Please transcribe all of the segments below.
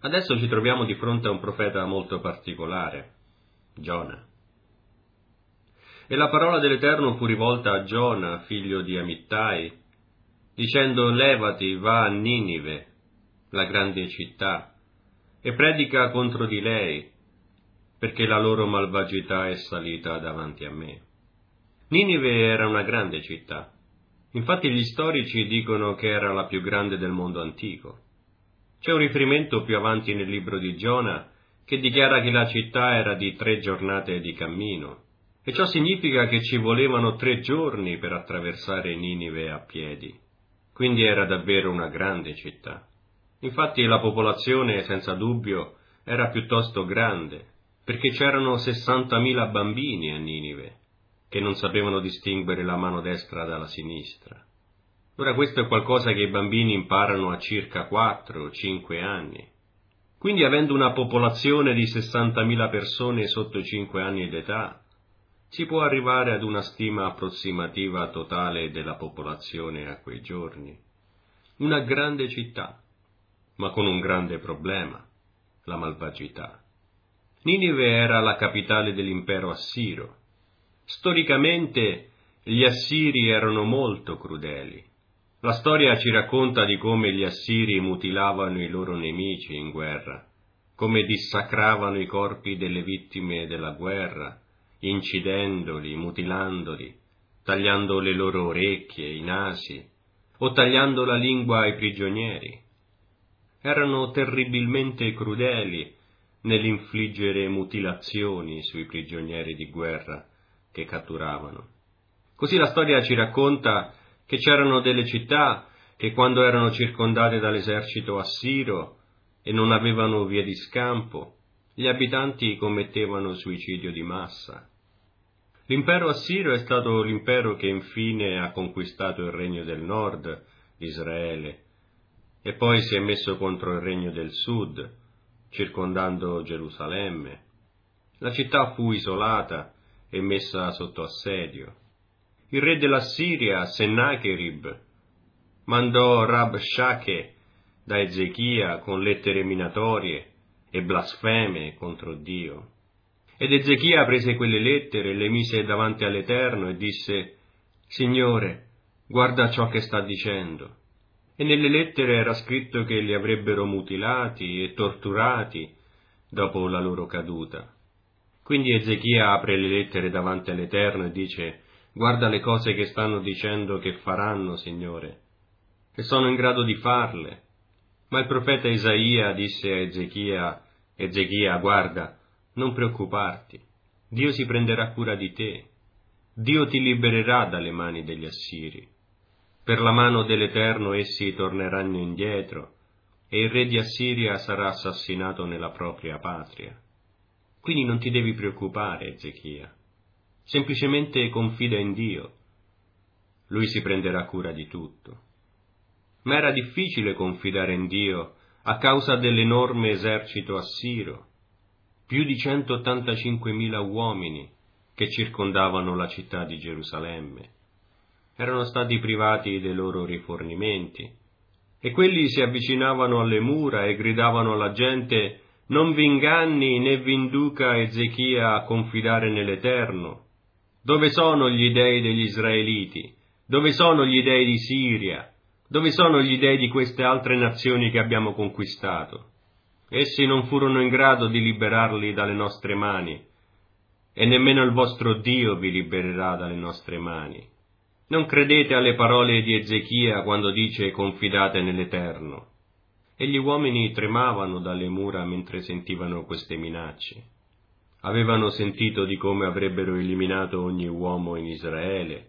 Adesso ci troviamo di fronte a un profeta molto particolare, Giona. E la parola dell'Eterno fu rivolta a Giona, figlio di Amittai, dicendo: levati, va a Ninive, la grande città, e predica contro di lei, perché la loro malvagità è salita davanti a me. Ninive era una grande città. Infatti gli storici dicono che era la più grande del mondo antico. C'è un riferimento più avanti nel libro di Giona che dichiara che la città era di 3 giornate di cammino, e ciò significa che ci volevano 3 giorni per attraversare Ninive a piedi. Quindi era davvero una grande città. Infatti la popolazione, senza dubbio, era piuttosto grande, perché c'erano 60.000 bambini a Ninive, che non sapevano distinguere la mano destra dalla sinistra. Ora questo è qualcosa che i bambini imparano a circa 4 o 5 anni. Quindi, avendo una popolazione di 60.000 persone sotto i 5 anni d'età, si può arrivare ad una stima approssimativa totale della popolazione a quei giorni. Una grande città, ma con un grande problema: la malvagità. Ninive era la capitale dell'impero assiro. Storicamente gli assiri erano molto crudeli. La storia ci racconta di come gli assiri mutilavano i loro nemici in guerra, come dissacravano i corpi delle vittime della guerra, incidendoli, mutilandoli, tagliando le loro orecchie, i nasi, o tagliando la lingua ai prigionieri. Erano terribilmente crudeli nell'infliggere mutilazioni sui prigionieri di guerra che catturavano. Così la storia ci racconta che c'erano delle città che, quando erano circondate dall'esercito assiro e non avevano vie di scampo, gli abitanti commettevano suicidio di massa. L'impero assiro è stato l'impero che infine ha conquistato il regno del nord, Israele, e poi si è messo contro il regno del sud, circondando Gerusalemme. La città fu isolata e messa sotto assedio. Il re dell'Assiria, Sennacherib, mandò Rabshakeh da Ezechia con lettere minatorie e blasfeme contro Dio. Ed Ezechia prese quelle lettere, le mise davanti all'Eterno e disse: Signore, guarda ciò che sta dicendo. E nelle lettere era scritto che li avrebbero mutilati e torturati dopo la loro caduta. Quindi Ezechia apre le lettere davanti all'Eterno e dice: guarda le cose che stanno dicendo che faranno, Signore, e sono in grado di farle. Ma il profeta Isaia disse a Ezechia: Ezechia, guarda, non preoccuparti, Dio si prenderà cura di te, Dio ti libererà dalle mani degli assiri. Per la mano dell'Eterno essi torneranno indietro, e il re di Assiria sarà assassinato nella propria patria. Quindi non ti devi preoccupare, Ezechia. Semplicemente confida in Dio. Lui si prenderà cura di tutto. Ma era difficile confidare in Dio a causa dell'enorme esercito assiro, più di 185.000 uomini che circondavano la città di Gerusalemme. Erano stati privati dei loro rifornimenti, e quelli si avvicinavano alle mura e gridavano alla gente: non vi inganni né vi induca Ezechia a confidare nell'Eterno. Dove sono gli dei degli Israeliti? Dove sono gli dei di Siria? Dove sono gli dei di queste altre nazioni che abbiamo conquistato? Essi non furono in grado di liberarli dalle nostre mani, e nemmeno il vostro Dio vi libererà dalle nostre mani. Non credete alle parole di Ezechia quando dice: confidate nell'Eterno. E gli uomini tremavano dalle mura mentre sentivano queste minacce. Avevano sentito di come avrebbero eliminato ogni uomo in Israele,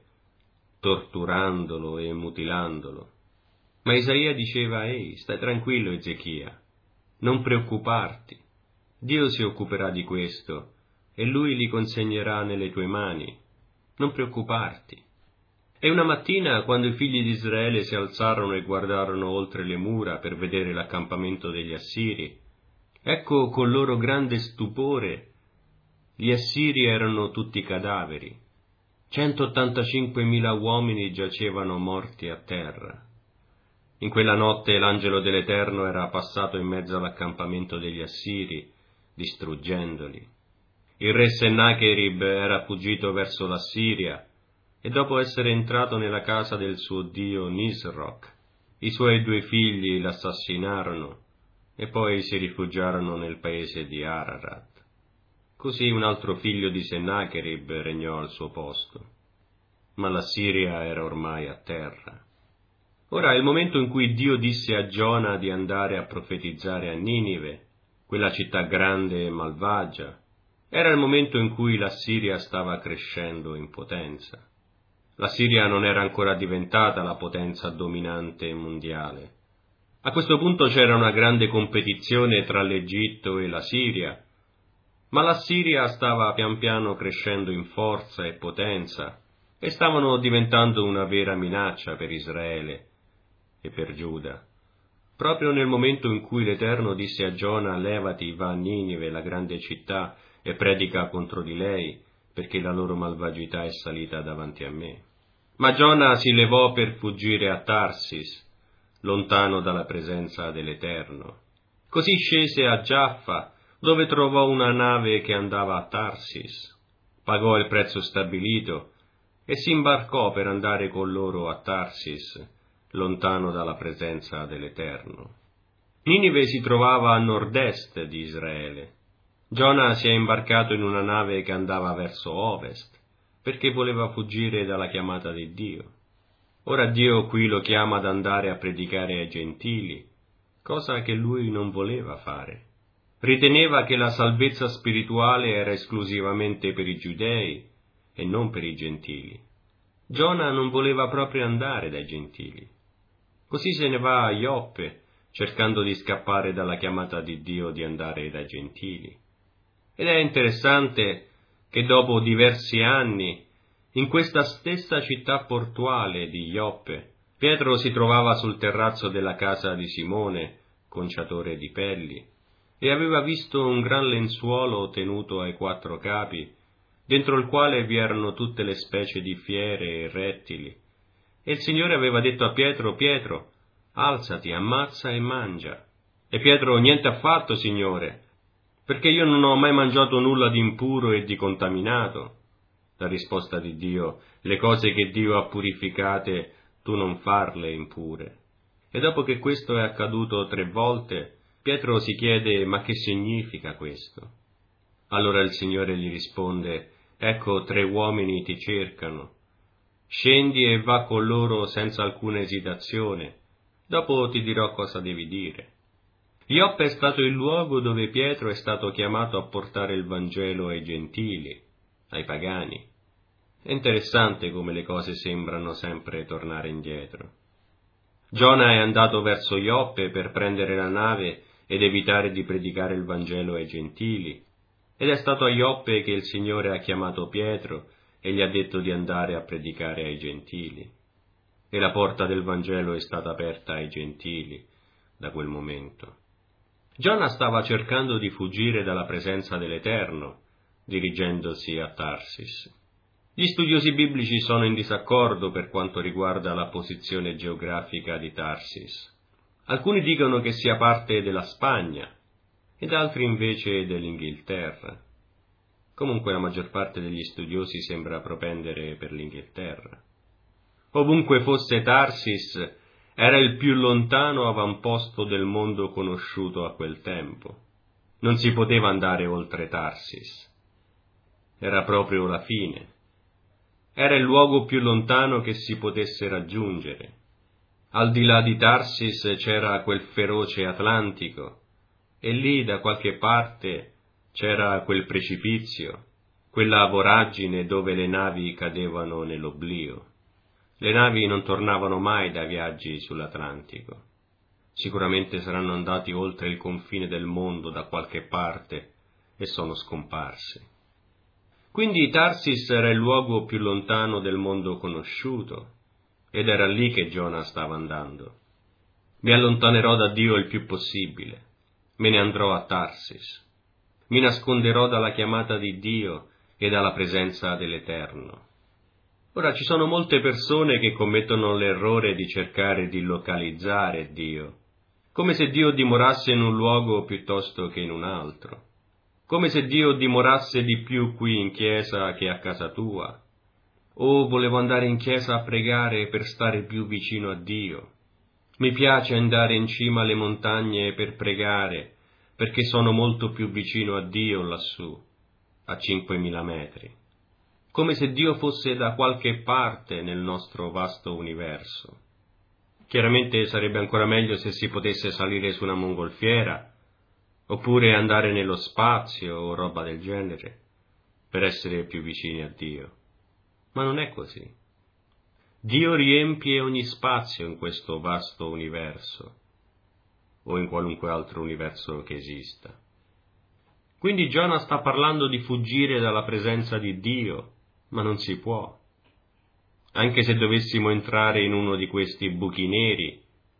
torturandolo e mutilandolo. Ma Isaia diceva: ehi, stai tranquillo, Ezechia, non preoccuparti, Dio si occuperà di questo, e Lui li consegnerà nelle tue mani, non preoccuparti. E una mattina, quando i figli di Israele si alzarono e guardarono oltre le mura per vedere l'accampamento degli Assiri, ecco con loro grande stupore, gli Assiri erano tutti cadaveri. 185.000 uomini giacevano morti a terra. In quella notte l'angelo dell'Eterno era passato in mezzo all'accampamento degli Assiri, distruggendoli. Il re Sennacherib era fuggito verso la Siria e dopo essere entrato nella casa del suo dio Nisroch, i suoi 2 figli l'assassinarono e poi si rifugiarono nel paese di Ararat. Così un altro figlio di Sennacherib regnò al suo posto. Ma la Siria era ormai a terra. Ora è il momento in cui Dio disse a Giona di andare a profetizzare a Ninive, quella città grande e malvagia. Era il momento in cui la Siria stava crescendo in potenza. La Siria non era ancora diventata la potenza dominante mondiale. A questo punto c'era una grande competizione tra l'Egitto e la Siria, ma la Siria stava pian piano crescendo in forza e potenza e stavano diventando una vera minaccia per Israele e per Giuda. Proprio nel momento in cui l'Eterno disse a Giona: levati, va a Ninive, la grande città, e predica contro di lei, perché la loro malvagità è salita davanti a me. Ma Giona si levò per fuggire a Tarsis, lontano dalla presenza dell'Eterno. Così scese a Giaffa, dove trovò una nave che andava a Tarsis. Pagò il prezzo stabilito e si imbarcò per andare con loro a Tarsis, lontano dalla presenza dell'Eterno. Ninive si trovava a nord-est di Israele. Giona si è imbarcato in una nave che andava verso ovest, perché voleva fuggire dalla chiamata di Dio. Ora Dio qui lo chiama ad andare a predicare ai gentili, cosa che lui non voleva fare. Riteneva che la salvezza spirituale era esclusivamente per i giudei e non per i gentili. Giona non voleva proprio andare dai gentili. Così se ne va a Ioppe, cercando di scappare dalla chiamata di Dio di andare dai gentili. Ed è interessante che dopo diversi anni, in questa stessa città portuale di Ioppe, Pietro si trovava sul terrazzo della casa di Simone, conciatore di pelli, e aveva visto un gran lenzuolo tenuto ai 4 capi, dentro il quale vi erano tutte le specie di fiere e rettili. E il Signore aveva detto a Pietro: Pietro, alzati, ammazza e mangia. E Pietro: niente affatto, Signore, perché io non ho mai mangiato nulla di impuro e di contaminato. La risposta di Dio: le cose che Dio ha purificate tu non farle impure. E dopo che questo è accaduto 3 volte, Pietro si chiede: ma che significa questo? Allora il Signore gli risponde: ecco, 3 uomini ti cercano. Scendi e va con loro senza alcuna esitazione. Dopo ti dirò cosa devi dire. Ioppe è stato il luogo dove Pietro è stato chiamato a portare il Vangelo ai gentili, ai pagani. È interessante come le cose sembrano sempre tornare indietro. Giona è andato verso Ioppe per prendere la nave ed evitare di predicare il Vangelo ai gentili, ed è stato a Ioppe che il Signore ha chiamato Pietro e gli ha detto di andare a predicare ai gentili. E la porta del Vangelo è stata aperta ai gentili da quel momento. Giona stava cercando di fuggire dalla presenza dell'Eterno, dirigendosi a Tarsis. Gli studiosi biblici sono in disaccordo per quanto riguarda la posizione geografica di Tarsis. Alcuni dicono che sia parte della Spagna, ed altri invece dell'Inghilterra. Comunque la maggior parte degli studiosi sembra propendere per l'Inghilterra. Ovunque fosse Tarsis, era il più lontano avamposto del mondo conosciuto a quel tempo. Non si poteva andare oltre Tarsis. Era proprio la fine. Era il luogo più lontano che si potesse raggiungere. Al di là di Tarsis c'era quel feroce Atlantico, e lì da qualche parte c'era quel precipizio, quella voragine dove le navi cadevano nell'oblio. Le navi non tornavano mai da viaggi sull'Atlantico. Sicuramente saranno andati oltre il confine del mondo da qualche parte e sono scomparsi. Quindi Tarsis era il luogo più lontano del mondo conosciuto, ed era lì che Giona stava andando. Mi allontanerò da Dio il più possibile, me ne andrò a Tarsis, mi nasconderò dalla chiamata di Dio e dalla presenza dell'Eterno. Ora, ci sono molte persone che commettono l'errore di cercare di localizzare Dio, come se Dio dimorasse in un luogo piuttosto che in un altro, come se Dio dimorasse di più qui in chiesa che a casa tua. Oh, volevo andare in chiesa a pregare per stare più vicino a Dio. Mi piace andare in cima alle montagne per pregare, perché sono molto più vicino a Dio lassù, a 5.000 metri. Come se Dio fosse da qualche parte nel nostro vasto universo. Chiaramente sarebbe ancora meglio se si potesse salire su una mongolfiera, oppure andare nello spazio o roba del genere, per essere più vicini a Dio. Ma non è così. Dio riempie ogni spazio in questo vasto universo, o in qualunque altro universo che esista. Quindi Giona sta parlando di fuggire dalla presenza di Dio, ma non si può. Anche se dovessimo entrare in uno di questi buchi neri,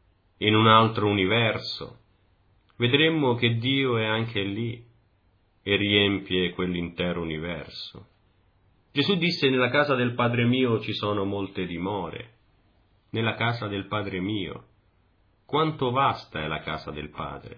in un altro universo, vedremmo che Dio è anche lì e riempie quell'intero universo. Gesù disse: nella casa del Padre mio ci sono molte dimore. Nella casa del Padre mio. Quanto vasta è la casa del Padre?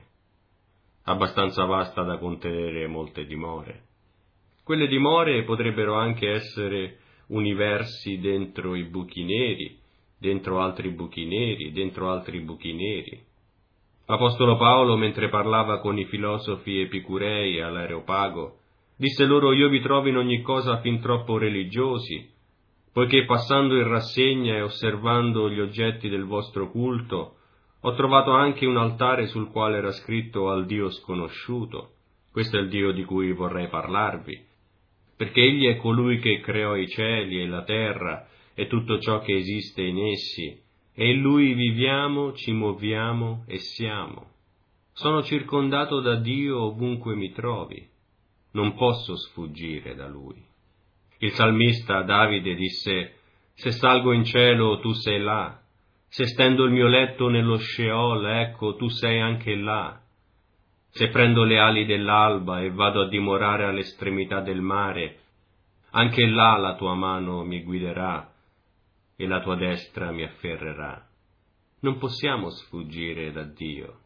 Abbastanza vasta da contenere molte dimore. Quelle dimore potrebbero anche essere universi dentro i buchi neri, dentro altri buchi neri, dentro altri buchi neri. L'Apostolo Paolo, mentre parlava con i filosofi epicurei all'Areopago, disse loro: io vi trovo in ogni cosa fin troppo religiosi, poiché passando in rassegna e osservando gli oggetti del vostro culto, ho trovato anche un altare sul quale era scritto al Dio sconosciuto. Questo è il Dio di cui vorrei parlarvi, perché Egli è colui che creò i cieli e la terra e tutto ciò che esiste in essi, e in Lui viviamo, ci muoviamo e siamo. Sono circondato da Dio ovunque mi trovi. Non posso sfuggire da Lui. Il salmista Davide disse: se salgo in cielo, tu sei là. Se stendo il mio letto nello Sheol, ecco, tu sei anche là. Se prendo le ali dell'alba e vado a dimorare all'estremità del mare, anche là la tua mano mi guiderà e la tua destra mi afferrerà. Non possiamo sfuggire da Dio.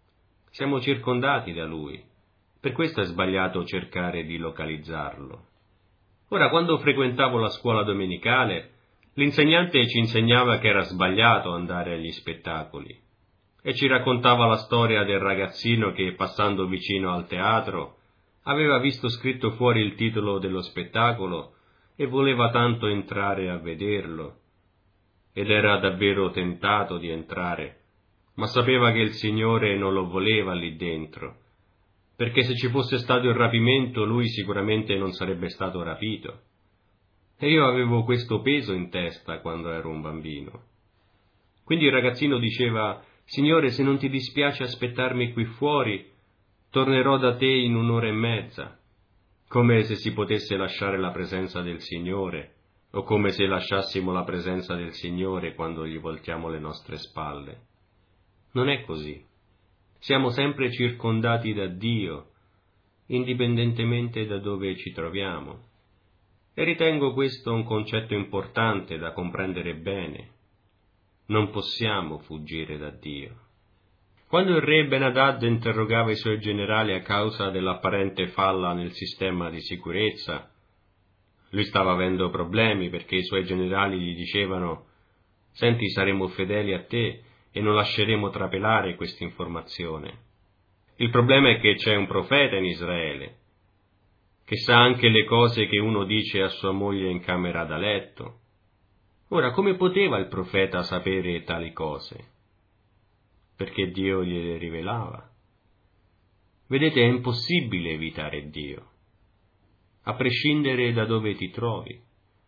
Siamo circondati da Lui. Per questo è sbagliato cercare di localizzarlo. Ora, quando frequentavo la scuola domenicale, l'insegnante ci insegnava che era sbagliato andare agli spettacoli e ci raccontava la storia del ragazzino che, passando vicino al teatro, aveva visto scritto fuori il titolo dello spettacolo e voleva tanto entrare a vederlo, ed era davvero tentato di entrare, ma sapeva che il Signore non lo voleva lì dentro, perché se ci fosse stato il rapimento lui sicuramente non sarebbe stato rapito. E io avevo questo peso in testa quando ero un bambino. Quindi il ragazzino diceva: Signore, se non ti dispiace aspettarmi qui fuori, tornerò da te in 1 ora e mezza, come se si potesse lasciare la presenza del Signore, o come se lasciassimo la presenza del Signore quando gli voltiamo le nostre spalle. Non è così. Siamo sempre circondati da Dio, indipendentemente da dove ci troviamo. E ritengo questo un concetto importante da comprendere bene. Non possiamo fuggire da Dio. Quando il re Ben-Hadad interrogava i suoi generali a causa dell'apparente falla nel sistema di sicurezza, lui stava avendo problemi perché i suoi generali gli dicevano: «Senti, saremo fedeli a te e non lasceremo trapelare questa informazione. Il problema è che c'è un profeta in Israele, che sa anche le cose che uno dice a sua moglie in camera da letto. Ora, come poteva il profeta sapere tali cose? Perché Dio gliele rivelava. Vedete, è impossibile evitare Dio, a prescindere da dove ti trovi.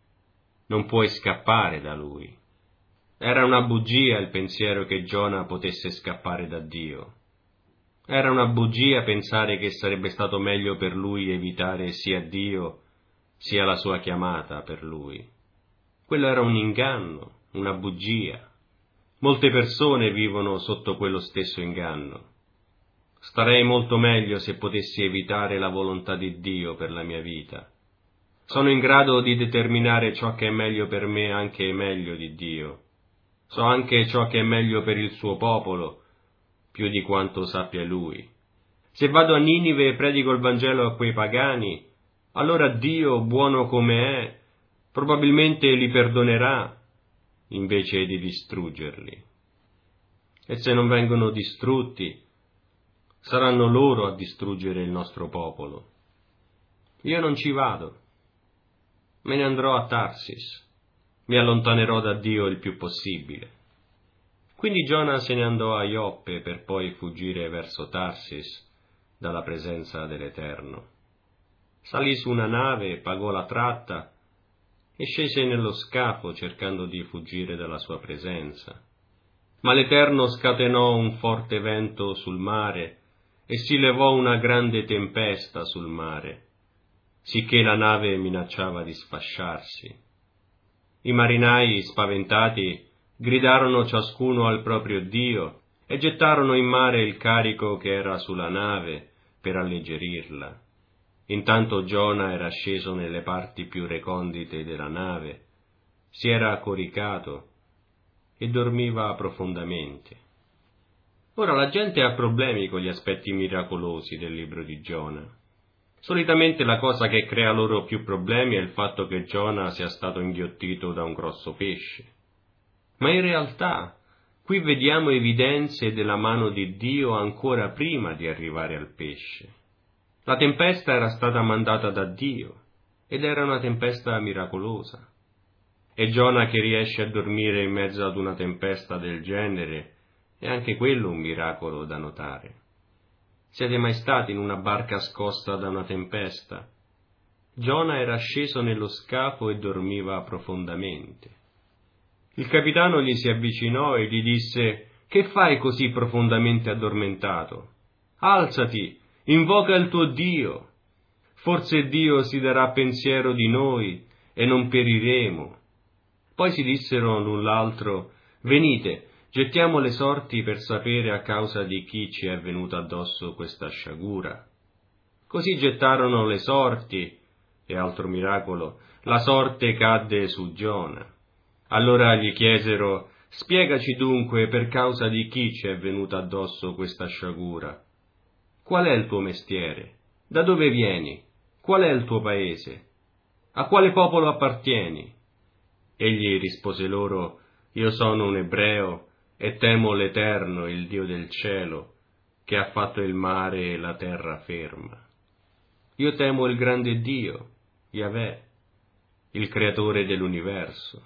Non puoi scappare da Lui. Era una bugia il pensiero che Giona potesse scappare da Dio. Era una bugia pensare che sarebbe stato meglio per lui evitare sia Dio sia la sua chiamata per lui. Quello era un inganno, una bugia. Molte persone vivono sotto quello stesso inganno. Starei molto meglio se potessi evitare la volontà di Dio per la mia vita. Sono in grado di determinare ciò che è meglio per me anche meglio di Dio. So anche ciò che è meglio per il suo popolo, più di quanto sappia lui. Se vado a Ninive e predico il Vangelo a quei pagani, allora Dio, buono come è, probabilmente li perdonerà invece di distruggerli. E se non vengono distrutti, saranno loro a distruggere il nostro popolo. Io non ci vado, me ne andrò a Tarsis, mi allontanerò da Dio il più possibile. Quindi Giona se ne andò a Ioppe per poi fuggire verso Tarsis dalla presenza dell'Eterno. Salì su una nave, pagò la tratta e scese nello scafo cercando di fuggire dalla sua presenza. Ma l'Eterno scatenò un forte vento sul mare e si levò una grande tempesta sul mare, sicché la nave minacciava di sfasciarsi. I marinai, spaventati, gridarono ciascuno al proprio Dio e gettarono in mare il carico che era sulla nave per alleggerirla. Intanto Giona era sceso nelle parti più recondite della nave, si era coricato e dormiva profondamente. Ora la gente ha problemi con gli aspetti miracolosi del libro di Giona. Solitamente la cosa che crea loro più problemi è il fatto che Giona sia stato inghiottito da un grosso pesce. Ma in realtà qui vediamo evidenze della mano di Dio ancora prima di arrivare al pesce. La tempesta era stata mandata da Dio ed era una tempesta miracolosa. E Giona che riesce a dormire in mezzo ad una tempesta del genere è anche quello un miracolo da notare. Siete mai stati in una barca scossa da una tempesta? Giona era sceso nello scafo e dormiva profondamente. Il capitano gli si avvicinò e gli disse: «Che fai così profondamente addormentato? Alzati, invoca il tuo Dio. Forse Dio si darà pensiero di noi e non periremo». Poi si dissero l'un l'altro: «Venite, gettiamo le sorti per sapere a causa di chi ci è venuta addosso questa sciagura». Così gettarono le sorti, e altro miracolo, la sorte cadde su Giona. Allora gli chiesero: «Spiegaci dunque per causa di chi ci è venuta addosso questa sciagura. Qual è il tuo mestiere? Da dove vieni? Qual è il tuo paese? A quale popolo appartieni?» Egli rispose loro: «Io sono un ebreo e temo l'Eterno, il Dio del cielo, che ha fatto il mare e la terra ferma. Io temo il grande Dio, Yahweh, il creatore dell'universo».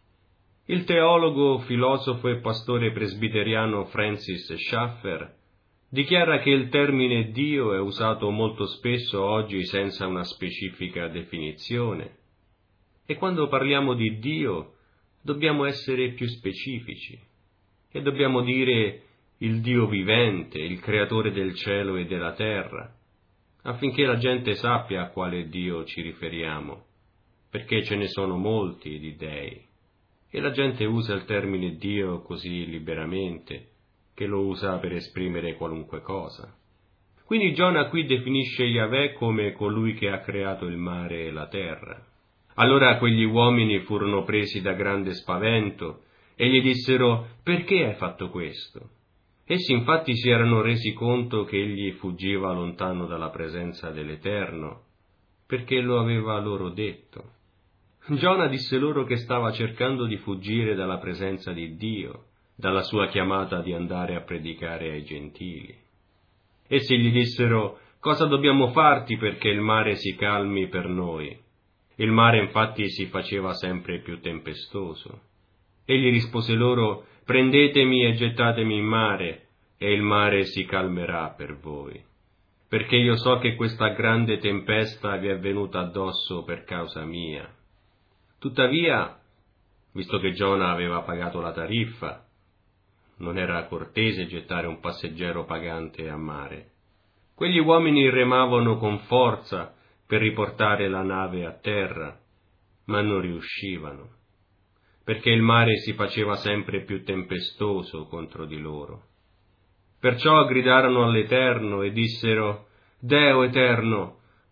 Il teologo, filosofo e pastore presbiteriano Francis Schaeffer dichiara che il termine Dio è usato molto spesso oggi senza una specifica definizione. E quando parliamo di Dio dobbiamo essere più specifici e dobbiamo dire il Dio vivente, il creatore del cielo e della terra, affinché la gente sappia a quale Dio ci riferiamo, perché ce ne sono molti di dei, e la gente usa il termine Dio così liberamente che lo usa per esprimere qualunque cosa. Quindi Giona qui definisce Yahweh come colui che ha creato il mare e la terra. Allora quegli uomini furono presi da grande spavento e gli dissero: «Perché hai fatto questo?» Essi infatti si erano resi conto che egli fuggiva lontano dalla presenza dell'Eterno, perché lo aveva loro detto. Giona disse loro che stava cercando di fuggire dalla presenza di Dio, dalla sua chiamata di andare a predicare ai gentili. Essi gli dissero: «Cosa dobbiamo farti perché il mare si calmi per noi?» Il mare infatti si faceva sempre più tempestoso. Egli rispose loro: «Prendetemi e gettatemi in mare, e il mare si calmerà per voi. Perché io so che questa grande tempesta vi è venuta addosso per causa mia». Tuttavia, visto che Giona aveva pagato la tariffa, non era cortese gettare un passeggero pagante a mare. Quegli uomini remavano con forza per riportare la nave a terra, ma non riuscivano, perché il mare si faceva sempre più tempestoso contro di loro. Perciò gridarono all'Eterno e dissero: «Deo Eterno,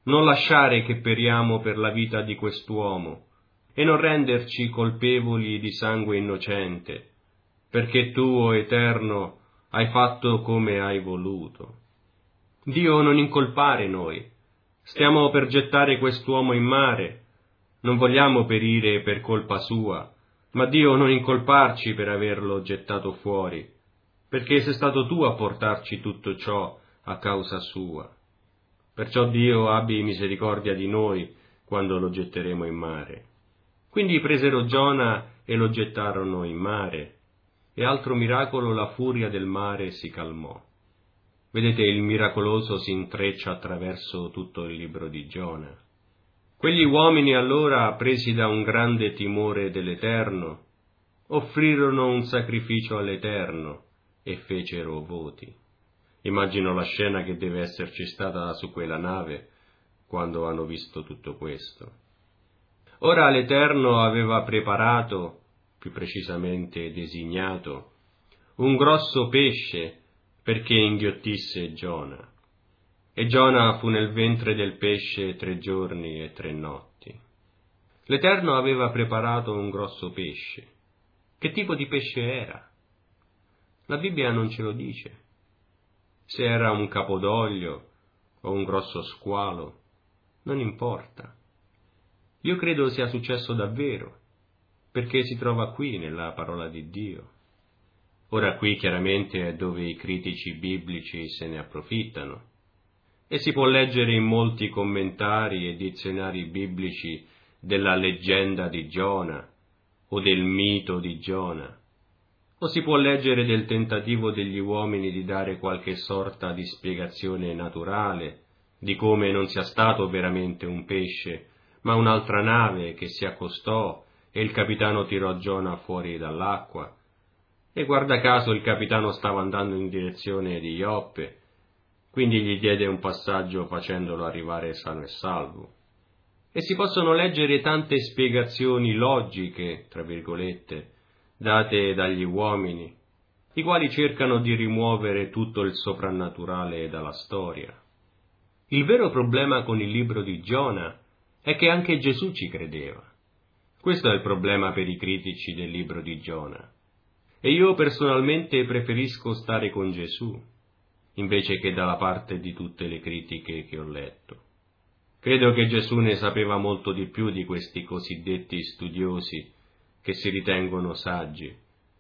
non lasciare che periamo per la vita di quest'uomo, e non renderci colpevoli di sangue innocente, perché tu, o Eterno, hai fatto come hai voluto. Dio, non incolpare noi. Stiamo per gettare quest'uomo in mare. Non vogliamo perire per colpa sua, ma Dio, non incolparci per averlo gettato fuori, perché sei stato tu a portarci tutto ciò a causa sua. Perciò Dio, abbi misericordia di noi quando lo getteremo in mare. Quindi presero Giona e lo gettarono in mare, e altro miracolo, la furia del mare si calmò. Vedete, il miracoloso si intreccia attraverso tutto il libro di Giona. Quegli uomini allora, presi da un grande timore dell'Eterno, offrirono un sacrificio all'Eterno e fecero voti. Immagino la scena che deve esserci stata su quella nave quando hanno visto tutto questo. Ora l'Eterno aveva preparato, più precisamente designato, un grosso pesce perché inghiottisse Giona. E Giona fu nel ventre del pesce 3 giorni e 3 notti. L'Eterno aveva preparato un grosso pesce. Che tipo di pesce era? La Bibbia non ce lo dice. Se era un capodoglio o un grosso squalo, non importa. Io credo sia successo davvero, perché si trova qui nella parola di Dio. Ora qui chiaramente è dove i critici biblici se ne approfittano, e si può leggere in molti commentari e dizionari biblici della leggenda di Giona o del mito di Giona, o si può leggere del tentativo degli uomini di dare qualche sorta di spiegazione naturale di come non sia stato veramente un pesce, ma un'altra nave che si accostò e il capitano tirò Giona fuori dall'acqua. E guarda caso il capitano stava andando in direzione di Ioppe, quindi gli diede un passaggio facendolo arrivare sano e salvo. E si possono leggere tante spiegazioni logiche, tra virgolette, date dagli uomini, i quali cercano di rimuovere tutto il soprannaturale dalla storia. Il vero problema con il libro di Giona è che anche Gesù ci credeva. Questo è il problema per i critici del libro di Giona. E io personalmente preferisco stare con Gesù, invece che dalla parte di tutte le critiche che ho letto. Credo che Gesù ne sapeva molto di più di questi cosiddetti studiosi che si ritengono saggi,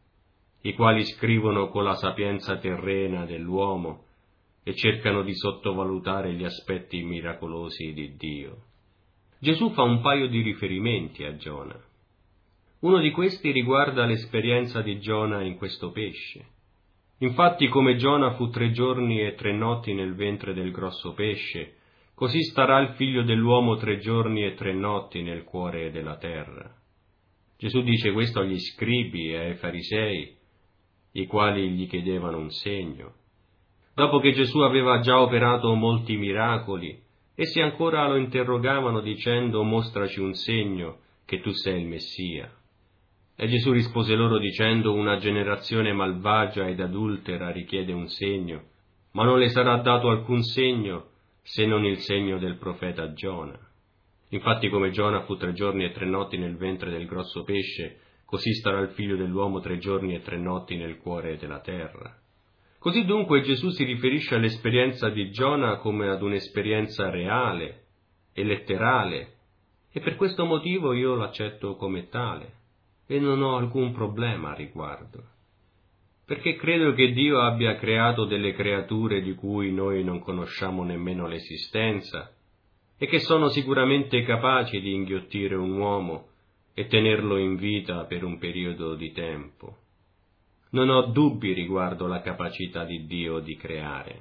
i quali scrivono con la sapienza terrena dell'uomo e cercano di sottovalutare gli aspetti miracolosi di Dio. Gesù fa un paio di riferimenti a Giona. Uno di questi riguarda l'esperienza di Giona in questo pesce. Infatti, come Giona fu 3 giorni e 3 notti nel ventre del grosso pesce, così starà il figlio dell'uomo 3 giorni e 3 notti nel cuore della terra. Gesù dice questo agli scribi e ai farisei, i quali gli chiedevano un segno. Dopo che Gesù aveva già operato molti miracoli, essi ancora lo interrogavano dicendo: mostraci un segno che tu sei il Messia. E Gesù rispose loro dicendo: una generazione malvagia ed adultera richiede un segno, ma non le sarà dato alcun segno se non il segno del profeta Giona. Infatti, come Giona fu 3 giorni e 3 notti nel ventre del grosso pesce, così starà il figlio dell'uomo 3 giorni e 3 notti nel cuore della terra. Così dunque Gesù si riferisce all'esperienza di Giona come ad un'esperienza reale e letterale, e per questo motivo io l'accetto come tale, e non ho alcun problema a riguardo, perché credo che Dio abbia creato delle creature di cui noi non conosciamo nemmeno l'esistenza, e che sono sicuramente capaci di inghiottire un uomo e tenerlo in vita per un periodo di tempo. Non ho dubbi riguardo la capacità di Dio di creare.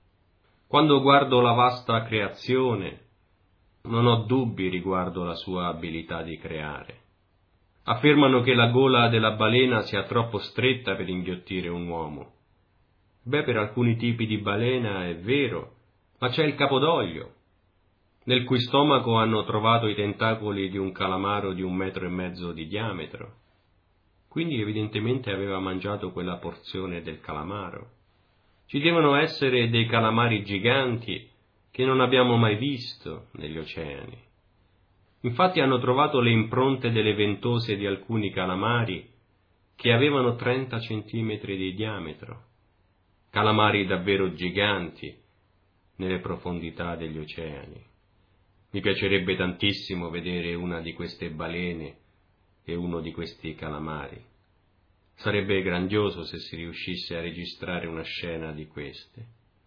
Quando guardo la vasta creazione, non ho dubbi riguardo la sua abilità di creare. Affermano che la gola della balena sia troppo stretta per inghiottire un uomo. Beh, per alcuni tipi di balena è vero, ma c'è il capodoglio, nel cui stomaco hanno trovato i tentacoli di un calamaro di 1,5 metri di diametro. Quindi evidentemente aveva mangiato quella porzione del calamaro. Ci devono essere dei calamari giganti che non abbiamo mai visto negli oceani. Infatti hanno trovato le impronte delle ventose di alcuni calamari che avevano 30 centimetri di diametro, calamari davvero giganti nelle profondità degli oceani. Mi piacerebbe tantissimo vedere una di queste balene e uno di questi calamari. Sarebbe grandioso se si riuscisse a registrare una scena di queste.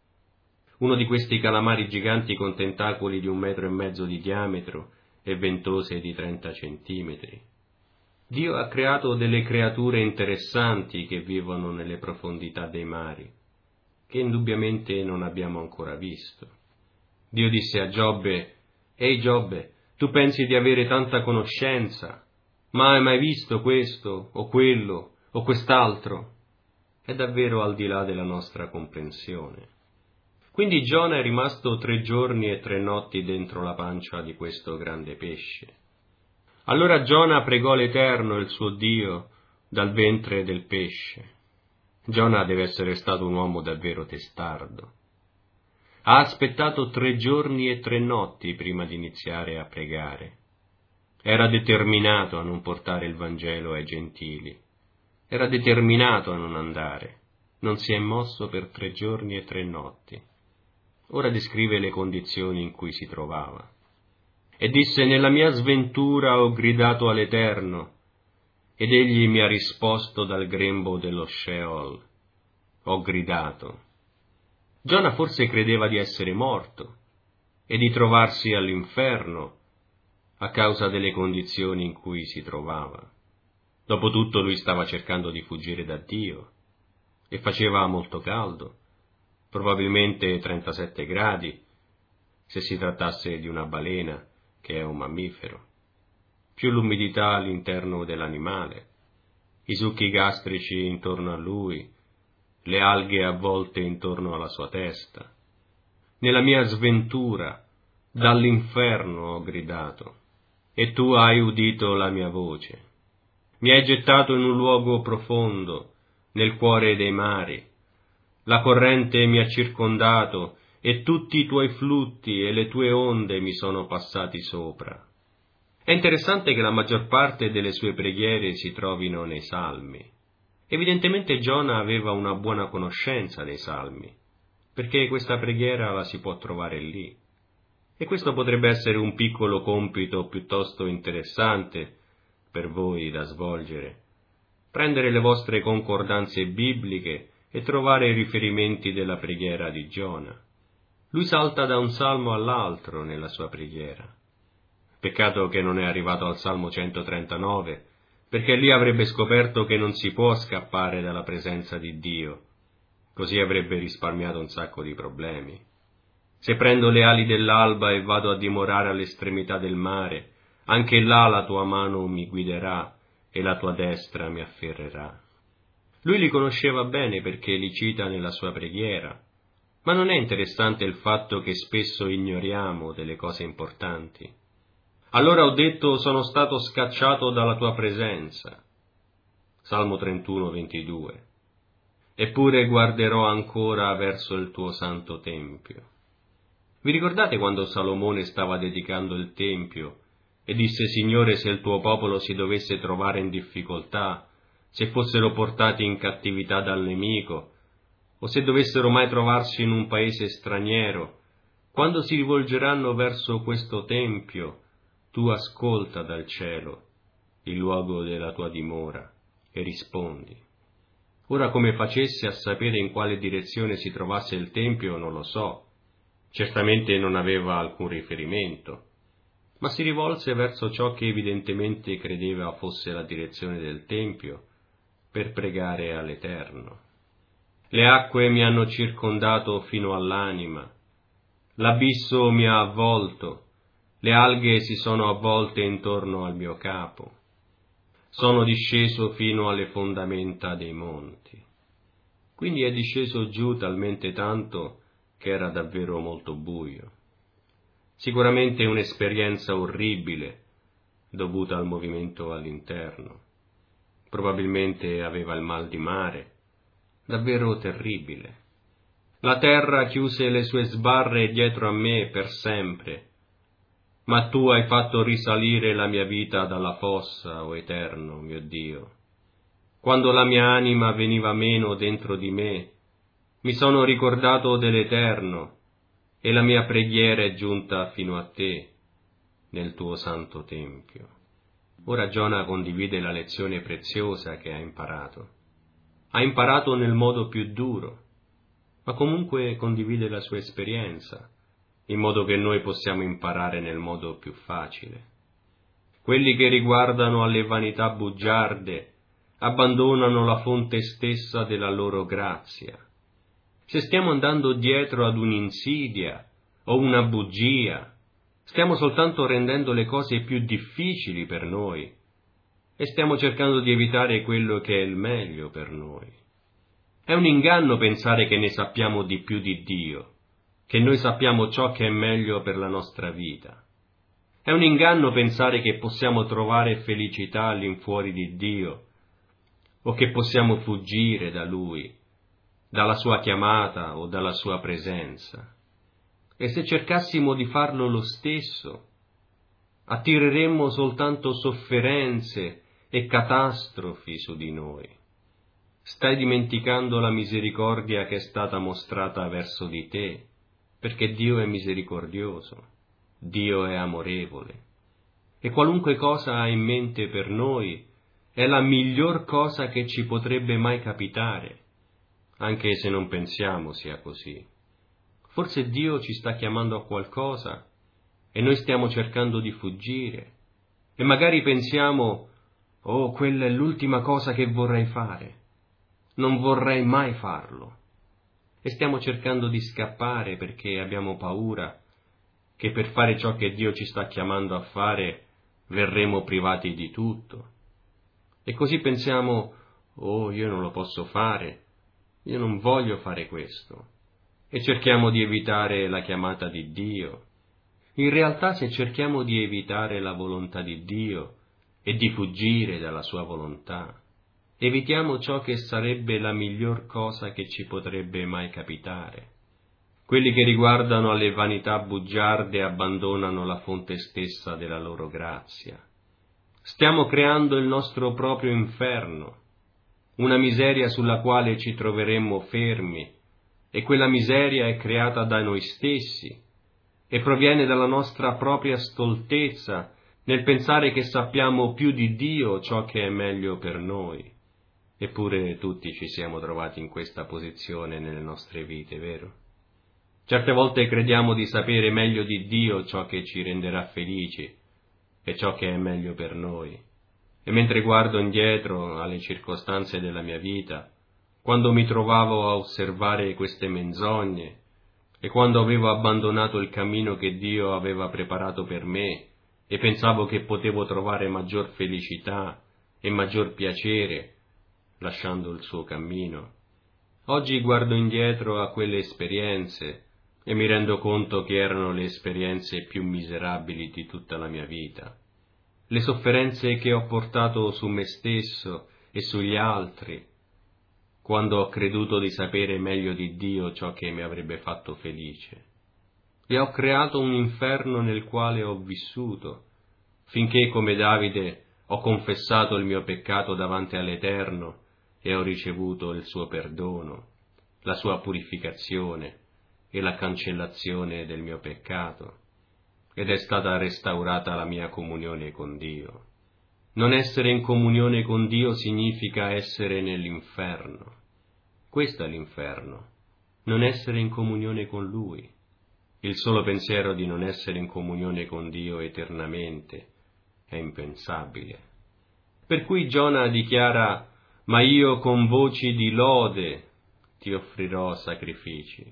Uno di questi calamari giganti con tentacoli di 1,5 metri di diametro e ventose di 30 centimetri. Dio ha creato delle creature interessanti che vivono nelle profondità dei mari, che indubbiamente non abbiamo ancora visto. Dio disse a Giobbe: «Ehi Giobbe, tu pensi di avere tanta conoscenza, ma hai mai visto questo, o quello, o quest'altro?» È davvero al di là della nostra comprensione. Quindi Giona è rimasto 3 giorni e 3 notti dentro la pancia di questo grande pesce. Allora Giona pregò l'Eterno, il suo Dio, dal ventre del pesce. Giona deve essere stato un uomo davvero testardo. Ha aspettato 3 giorni e 3 notti prima di iniziare a pregare. Era determinato a non portare il Vangelo ai gentili. Era determinato a non andare. Non si è mosso per 3 giorni e 3 notti. Ora descrive le condizioni in cui si trovava. E disse: «Nella mia sventura ho gridato all'Eterno, ed egli mi ha risposto dal grembo dello Sheol. Ho gridato». Giona forse credeva di essere morto e di trovarsi all'inferno a causa delle condizioni in cui si trovava. Dopotutto lui stava cercando di fuggire da Dio e faceva molto caldo, probabilmente 37 gradi, se si trattasse di una balena, che è un mammifero, più l'umidità all'interno dell'animale, i succhi gastrici intorno a lui, le alghe avvolte intorno alla sua testa. Nella mia sventura, dall'inferno ho gridato, e tu hai udito la mia voce. Mi hai gettato in un luogo profondo, nel cuore dei mari. La corrente mi ha circondato, e tutti i tuoi flutti e le tue onde mi sono passati sopra. È interessante che la maggior parte delle sue preghiere si trovino nei Salmi. Evidentemente Giona aveva una buona conoscenza dei Salmi, perché questa preghiera la si può trovare lì. E questo potrebbe essere un piccolo compito piuttosto interessante per voi da svolgere. Prendere le vostre concordanze bibliche e trovare i riferimenti della preghiera di Giona. Lui salta da un salmo all'altro nella sua preghiera. Peccato che non è arrivato al Salmo 139, perché lì avrebbe scoperto che non si può scappare dalla presenza di Dio. Così avrebbe risparmiato un sacco di problemi. Se prendo le ali dell'alba e vado a dimorare all'estremità del mare, anche là la tua mano mi guiderà e la tua destra mi afferrerà. Lui li conosceva bene perché li cita nella sua preghiera. Ma non è interessante il fatto che spesso ignoriamo delle cose importanti? Allora ho detto: sono stato scacciato dalla tua presenza. Salmo 31, 22. Eppure guarderò ancora verso il tuo santo tempio. Vi ricordate quando Salomone stava dedicando il tempio e disse: Signore, se il tuo popolo si dovesse trovare in difficoltà, se fossero portati in cattività dal nemico, o se dovessero mai trovarsi in un paese straniero, quando si rivolgeranno verso questo tempio, tu ascolta dal cielo, il luogo della tua dimora, e rispondi. Ora, come facesse a sapere in quale direzione si trovasse il tempio non lo so, certamente non aveva alcun riferimento, ma si rivolse verso ciò che evidentemente credeva fosse la direzione del tempio per pregare all'Eterno. Le acque mi hanno circondato fino all'anima, l'abisso mi ha avvolto, le alghe si sono avvolte intorno al mio capo. Sono disceso fino alle fondamenta dei monti. Quindi è disceso giù talmente tanto che era davvero molto buio. Sicuramente un'esperienza orribile dovuta al movimento all'interno. Probabilmente aveva il mal di mare, davvero terribile. La terra chiuse le sue sbarre dietro a me per sempre, ma tu hai fatto risalire la mia vita dalla fossa, o Eterno, mio Dio. Quando la mia anima veniva meno dentro di me, mi sono ricordato dell'Eterno, e la mia preghiera è giunta fino a te, nel tuo santo tempio. Ora Giona condivide la lezione preziosa che ha imparato. Ha imparato nel modo più duro, ma comunque condivide la sua esperienza, in modo che noi possiamo imparare nel modo più facile. Quelli che riguardano alle vanità bugiarde abbandonano la fonte stessa della loro grazia. Se stiamo andando dietro ad un'insidia o una bugia, stiamo soltanto rendendo le cose più difficili per noi e stiamo cercando di evitare quello che è il meglio per noi. È un inganno pensare che ne sappiamo di più di Dio, che noi sappiamo ciò che è meglio per la nostra vita. È un inganno pensare che possiamo trovare felicità all'infuori di Dio, o che possiamo fuggire da Lui, dalla Sua chiamata o dalla Sua presenza. E se cercassimo di farlo lo stesso, attireremmo soltanto sofferenze e catastrofi su di noi. Stai dimenticando la misericordia che è stata mostrata verso di te, perché Dio è misericordioso, Dio è amorevole, e qualunque cosa ha in mente per noi è la miglior cosa che ci potrebbe mai capitare, anche se non pensiamo sia così. Forse Dio ci sta chiamando a qualcosa e noi stiamo cercando di fuggire, e magari pensiamo: oh, quella è l'ultima cosa che vorrei fare, non vorrei mai farlo, e stiamo cercando di scappare perché abbiamo paura che per fare ciò che Dio ci sta chiamando a fare verremo privati di tutto. E così pensiamo: oh, io non lo posso fare, io non voglio fare questo, e cerchiamo di evitare la chiamata di Dio. In realtà, se cerchiamo di evitare la volontà di Dio e di fuggire dalla sua volontà, evitiamo ciò che sarebbe la miglior cosa che ci potrebbe mai capitare. Quelli che riguardano alle vanità bugiarde abbandonano la fonte stessa della loro grazia. Stiamo creando il nostro proprio inferno, una miseria sulla quale ci troveremmo fermi, e quella miseria è creata da noi stessi e proviene dalla nostra propria stoltezza nel pensare che sappiamo più di Dio ciò che è meglio per noi. Eppure tutti ci siamo trovati in questa posizione nelle nostre vite, vero? Certe volte crediamo di sapere meglio di Dio ciò che ci renderà felici e ciò che è meglio per noi. E mentre guardo indietro alle circostanze della mia vita, quando mi trovavo a osservare queste menzogne e quando avevo abbandonato il cammino che Dio aveva preparato per me e pensavo che potevo trovare maggior felicità e maggior piacere lasciando il suo cammino, oggi guardo indietro a quelle esperienze e mi rendo conto che erano le esperienze più miserabili di tutta la mia vita. Le sofferenze che ho portato su me stesso e sugli altri, quando ho creduto di sapere meglio di Dio ciò che mi avrebbe fatto felice. E ho creato un inferno nel quale ho vissuto, finché come Davide ho confessato il mio peccato davanti all'Eterno e ho ricevuto il suo perdono, la sua purificazione e la cancellazione del mio peccato, ed è stata restaurata la mia comunione con Dio. Non essere in comunione con Dio significa essere nell'inferno. Questo è l'inferno, non essere in comunione con Lui. Il solo pensiero di non essere in comunione con Dio eternamente è impensabile. Per cui Giona dichiara: ma io con voci di lode ti offrirò sacrifici.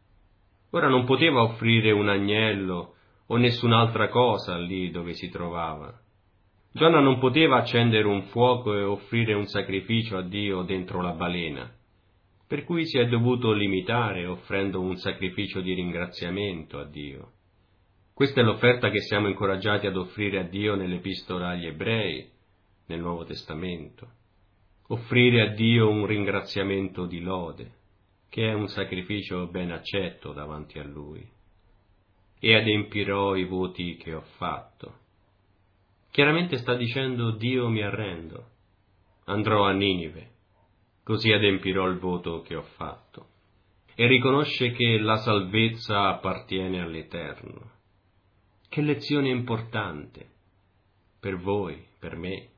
Ora non poteva offrire un agnello o nessun'altra cosa lì dove si trovava. Giona non poteva accendere un fuoco e offrire un sacrificio a Dio dentro la balena, per cui si è dovuto limitare offrendo un sacrificio di ringraziamento a Dio. Questa è l'offerta che siamo incoraggiati ad offrire a Dio nell'Epistola agli Ebrei, nel Nuovo Testamento. Offrire a Dio un ringraziamento di lode. che è un sacrificio ben accetto davanti a Lui, e adempirò i voti che ho fatto. Chiaramente sta dicendo: Dio, mi arrendo, andrò a Ninive, così adempirò il voto che ho fatto. E riconosce che la salvezza appartiene all'Eterno. Che lezione importante per voi, per me.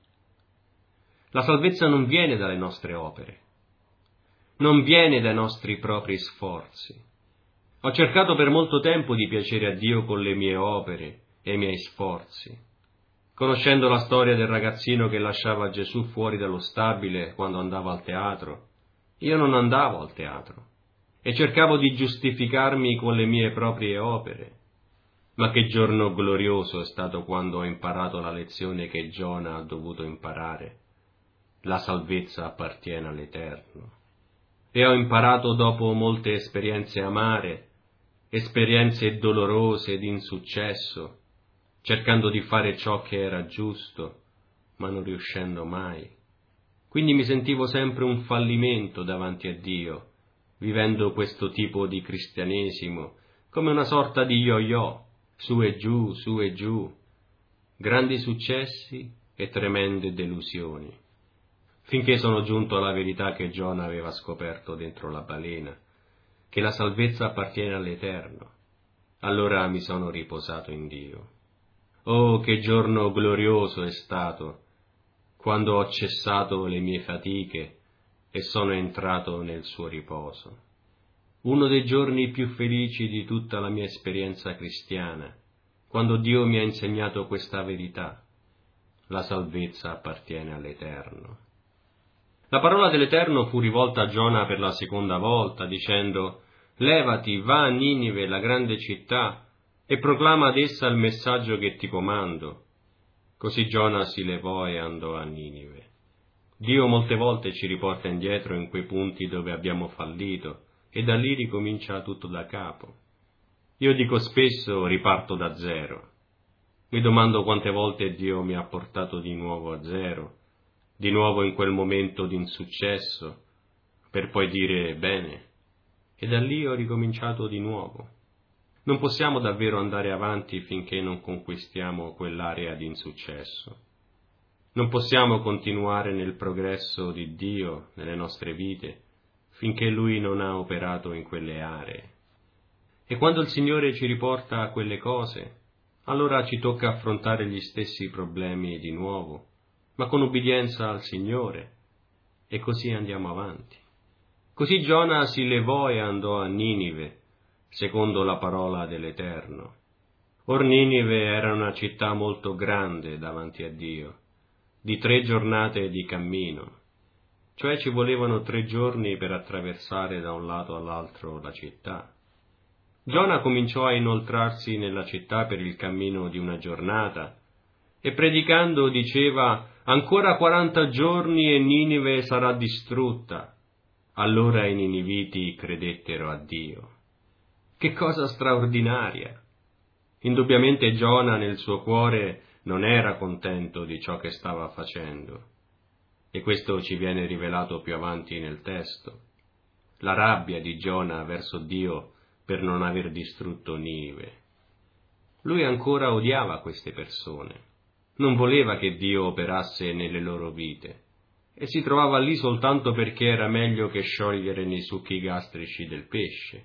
La salvezza non viene dalle nostre opere, non viene dai nostri propri sforzi. Ho cercato per molto tempo di piacere a Dio con le mie opere e i miei sforzi. Conoscendo la storia del ragazzino che lasciava Gesù fuori dallo stabile quando andava al teatro, io non andavo al teatro e cercavo di giustificarmi con le mie proprie opere. Ma che giorno glorioso è stato quando ho imparato la lezione che Giona ha dovuto imparare. La salvezza appartiene all'Eterno. E ho imparato dopo molte esperienze amare, esperienze dolorose ed insuccesso, cercando di fare ciò che era giusto, ma non riuscendo mai. Quindi mi sentivo sempre un fallimento davanti a Dio, vivendo questo tipo di cristianesimo come una sorta di yo-yo, su e giù, grandi successi e tremende delusioni, finché sono giunto alla verità che Giona aveva scoperto dentro la balena, che la salvezza appartiene all'Eterno. Allora mi sono riposato in Dio. Oh, che giorno glorioso è stato quando ho cessato le mie fatiche e sono entrato nel suo riposo. Uno dei giorni più felici di tutta la mia esperienza cristiana, quando Dio mi ha insegnato questa verità: la salvezza appartiene all'Eterno. La parola dell'Eterno fu rivolta a Giona per la seconda volta, dicendo: levati, va a Ninive, la grande città, e proclama ad essa il messaggio che ti comando. Così Giona si levò e andò a Ninive. Dio molte volte ci riporta indietro in quei punti dove abbiamo fallito, e da lì ricomincia tutto da capo. Io dico spesso: riparto da zero. Mi domando quante volte Dio mi ha portato di nuovo a zero, di nuovo in quel momento di insuccesso, per poi dire bene, e da lì ho ricominciato di nuovo. Non possiamo davvero andare avanti finché non conquistiamo quell'area di insuccesso. Non possiamo continuare nel progresso di Dio nelle nostre vite finché Lui non ha operato in quelle aree. E quando il Signore ci riporta a quelle cose, allora ci tocca affrontare gli stessi problemi di nuovo, ma con obbedienza al Signore, e così andiamo avanti. Così Giona si levò e andò a Ninive, secondo la parola dell'Eterno. Or Ninive era una città molto grande davanti a Dio, di 3 giornate di cammino, cioè ci volevano 3 giorni per attraversare da un lato all'altro la città. Giona cominciò a inoltrarsi nella città per il cammino di una giornata, e predicando diceva: ancora 40 giorni e Ninive sarà distrutta. Allora i niniviti credettero a Dio. Che cosa straordinaria! Indubbiamente Giona nel suo cuore non era contento di ciò che stava facendo, e questo ci viene rivelato più avanti nel testo. La rabbia di Giona verso Dio per non aver distrutto Ninive. Lui ancora odiava queste persone, non voleva che Dio operasse nelle loro vite, e si trovava lì soltanto perché era meglio che sciogliere nei succhi gastrici del pesce.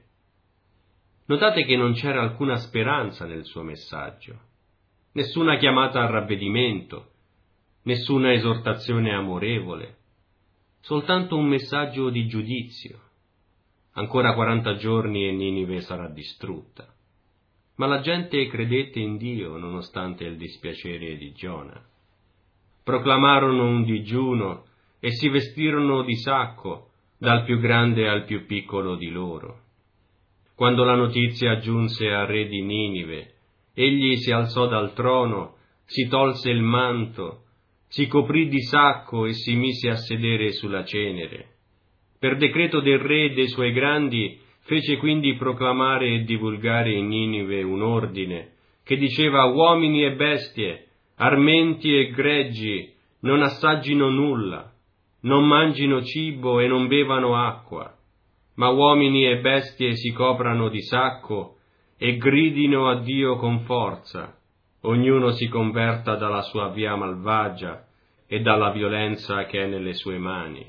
Notate che non c'era alcuna speranza nel suo messaggio, nessuna chiamata al ravvedimento, nessuna esortazione amorevole, soltanto un messaggio di giudizio. Ancora 40 giorni e Ninive sarà distrutta. Ma la gente credette in Dio nonostante il dispiacere di Giona. Proclamarono un digiuno e si vestirono di sacco, dal più grande al più piccolo di loro. Quando la notizia giunse al re di Ninive, egli si alzò dal trono, si tolse il manto, si coprì di sacco e si mise a sedere sulla cenere. Per decreto del re e dei suoi grandi fece quindi proclamare e divulgare in Ninive un ordine che diceva: uomini e bestie, armenti e greggi, non assaggino nulla, non mangino cibo e non bevano acqua. ma uomini e bestie si coprano di sacco e gridino a Dio con forza, ognuno si converta dalla sua via malvagia e dalla violenza che è nelle sue mani.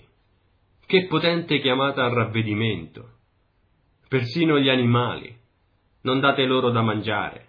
Che potente chiamata al ravvedimento! Persino gli animali, non date loro da mangiare,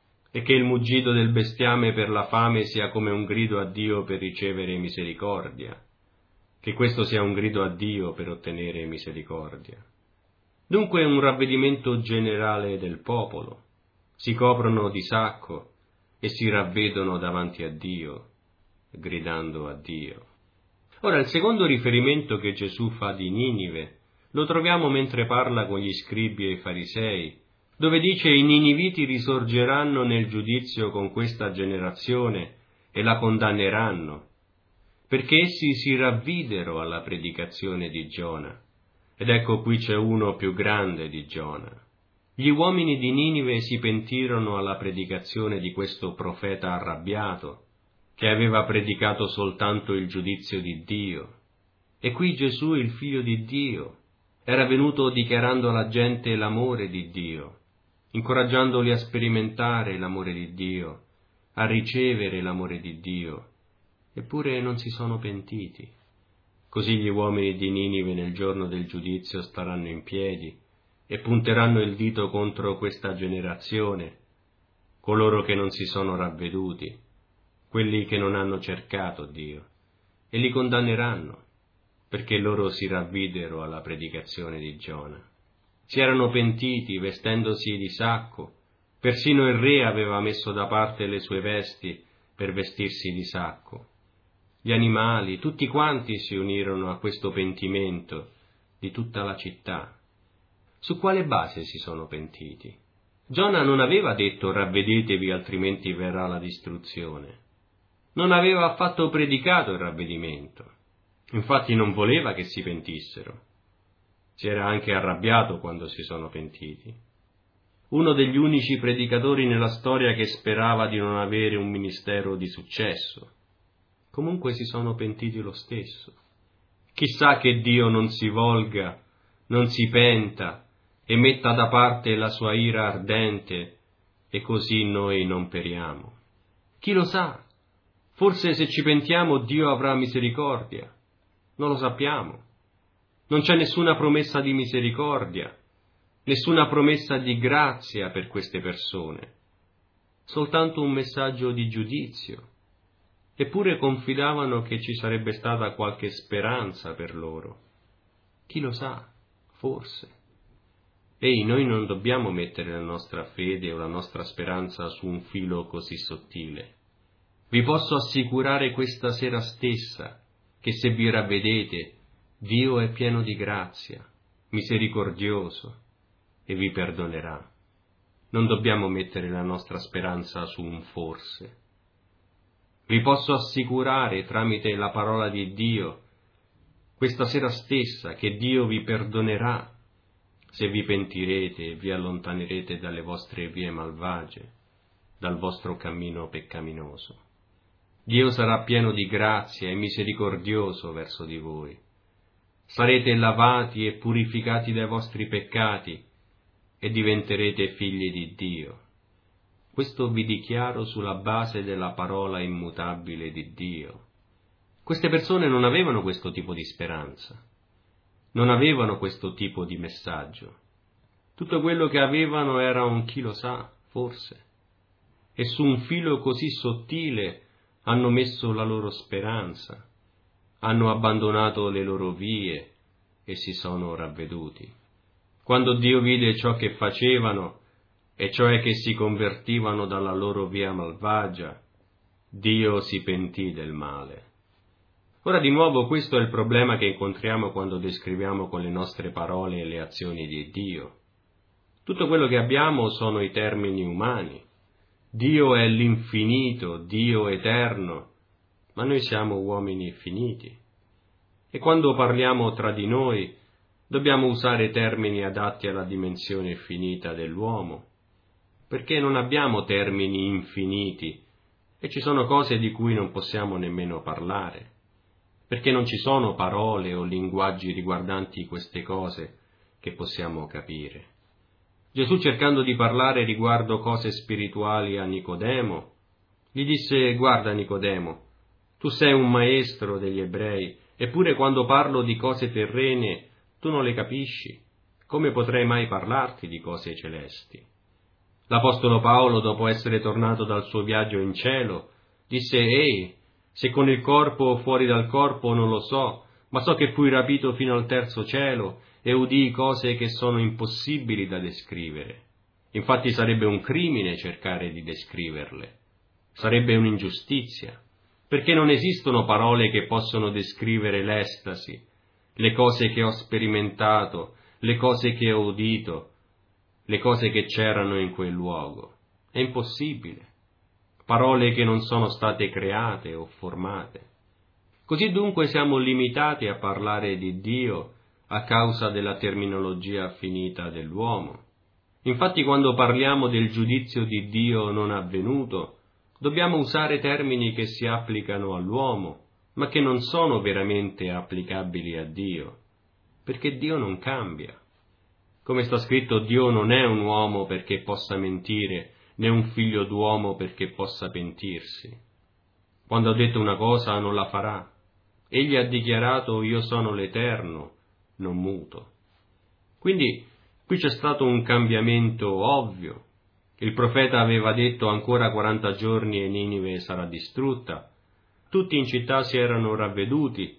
e che il muggito del bestiame per la fame sia come un grido a Dio per ricevere misericordia, che questo sia un grido a Dio per ottenere misericordia. Dunque un ravvedimento generale del popolo, si coprono di sacco e si ravvedono davanti a Dio, gridando a Dio. Ora il secondo riferimento che Gesù fa di Ninive lo troviamo mentre parla con gli scribi e i farisei, dove dice: i niniviti risorgeranno nel giudizio con questa generazione e la condanneranno, perché essi si ravvidero alla predicazione di Giona. Ed ecco qui c'è uno più grande di Giona. Gli uomini di Ninive si pentirono alla predicazione di questo profeta arrabbiato, che aveva predicato soltanto il giudizio di Dio. E qui Gesù, il Figlio di Dio, era venuto dichiarando alla gente l'amore di Dio, incoraggiandoli a sperimentare l'amore di Dio, a ricevere l'amore di Dio, eppure non si sono pentiti. Così gli uomini di Ninive nel giorno del giudizio staranno in piedi e punteranno il dito contro questa generazione, coloro che non si sono ravveduti, quelli che non hanno cercato Dio, e li condanneranno, perché loro si ravvidero alla predicazione di Giona. Si erano pentiti vestendosi di sacco, persino il re aveva messo da parte le sue vesti per vestirsi di sacco. Gli animali, tutti quanti si unirono a questo pentimento di tutta la città. Su quale base si sono pentiti? Giona non aveva detto ravvedetevi altrimenti verrà la distruzione. Non aveva affatto predicato il ravvedimento. Infatti non voleva che si pentissero. Si era anche arrabbiato quando si sono pentiti. Uno degli unici predicatori nella storia che sperava di non avere un ministero di successo. Comunque si sono pentiti lo stesso. Chissà che Dio non si volga, non si penta e metta da parte la sua ira ardente e così noi non periamo. Chi lo sa? Forse se ci pentiamo Dio avrà misericordia. Non lo sappiamo. Non c'è nessuna promessa di misericordia, nessuna promessa di grazia per queste persone, soltanto un messaggio di giudizio. Eppure confidavano che ci sarebbe stata qualche speranza per loro. Chi lo sa? Forse. Ehi, noi non dobbiamo mettere la nostra fede o la nostra speranza su un filo così sottile. Vi posso assicurare questa sera stessa che se vi ravvedete, Dio è pieno di grazia, misericordioso e vi perdonerà. Non dobbiamo mettere la nostra speranza su un forse. Vi posso assicurare tramite la parola di Dio questa sera stessa che Dio vi perdonerà se vi pentirete e vi allontanerete dalle vostre vie malvagie, dal vostro cammino peccaminoso. Dio sarà pieno di grazia e misericordioso verso di voi. Sarete lavati e purificati dai vostri peccati e diventerete figli di Dio. Questo vi dichiaro sulla base della parola immutabile di Dio. Queste persone non avevano questo tipo di speranza, non avevano questo tipo di messaggio. Tutto quello che avevano era un chi lo sa, forse, e su un filo così sottile hanno messo la loro speranza, hanno abbandonato le loro vie e si sono ravveduti. Quando Dio vide ciò che facevano, e cioè che si convertivano dalla loro via malvagia, Dio si pentì del male. Ora di nuovo questo è il problema che incontriamo quando descriviamo con le nostre parole le azioni di Dio. Tutto quello che abbiamo sono i termini umani. Dio è l'infinito, Dio eterno, ma noi siamo uomini finiti. E quando parliamo tra di noi, dobbiamo usare termini adatti alla dimensione finita dell'uomo, perché non abbiamo termini infiniti e ci sono cose di cui non possiamo nemmeno parlare, perché non ci sono parole o linguaggi riguardanti queste cose che possiamo capire. Gesù, cercando di parlare riguardo cose spirituali a Nicodemo, gli disse: guarda Nicodemo, tu sei un maestro degli ebrei, eppure quando parlo di cose terrene tu non le capisci. Come potrei mai parlarti di cose celesti? L'Apostolo Paolo, dopo essere tornato dal suo viaggio in cielo, disse: ehi, se con il corpo o fuori dal corpo non lo so, ma so che fui rapito fino al terzo cielo e udii cose che sono impossibili da descrivere. Infatti sarebbe un crimine cercare di descriverle. Sarebbe un'ingiustizia, perché non esistono parole che possono descrivere l'estasi, le cose che ho sperimentato, le cose che ho udito, le cose che c'erano in quel luogo. È impossibile. Parole che non sono state create o formate. Così dunque siamo limitati a parlare di Dio a causa della terminologia finita dell'uomo. Infatti, quando parliamo del giudizio di Dio non avvenuto, dobbiamo usare termini che si applicano all'uomo, ma che non sono veramente applicabili a Dio, perché Dio non cambia. Come sta scritto, Dio non è un uomo perché possa mentire, né un figlio d'uomo perché possa pentirsi. Quando ha detto una cosa non la farà. Egli ha dichiarato: io sono l'Eterno, non muto. Quindi qui c'è stato un cambiamento ovvio. Il profeta aveva detto: ancora 40 giorni e Ninive sarà distrutta. Tutti in città si erano ravveduti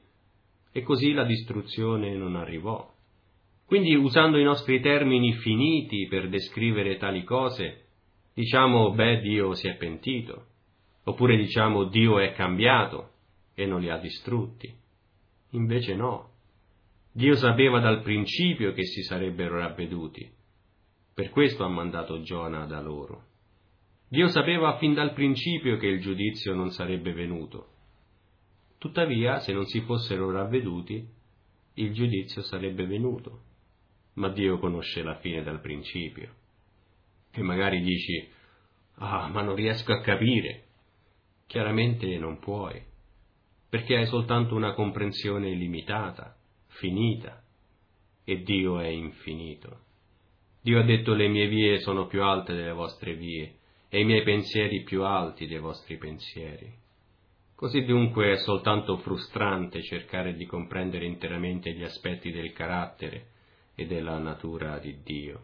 e così la distruzione non arrivò. Quindi, usando i nostri termini finiti per descrivere tali cose, diciamo: Dio si è pentito, oppure diciamo: Dio è cambiato e non li ha distrutti. Invece no. Dio sapeva dal principio che si sarebbero ravveduti. Per questo ha mandato Giona da loro. Dio sapeva fin dal principio che il giudizio non sarebbe venuto. Tuttavia, se non si fossero ravveduti, il giudizio sarebbe venuto. Ma Dio conosce la fine dal principio. E magari dici: ma non riesco a capire. Chiaramente non puoi, perché hai soltanto una comprensione limitata, finita, e Dio è infinito. Dio ha detto: le mie vie sono più alte delle vostre vie, e i miei pensieri più alti dei vostri pensieri. Così dunque è soltanto frustrante cercare di comprendere interamente gli aspetti del carattere e della natura di Dio.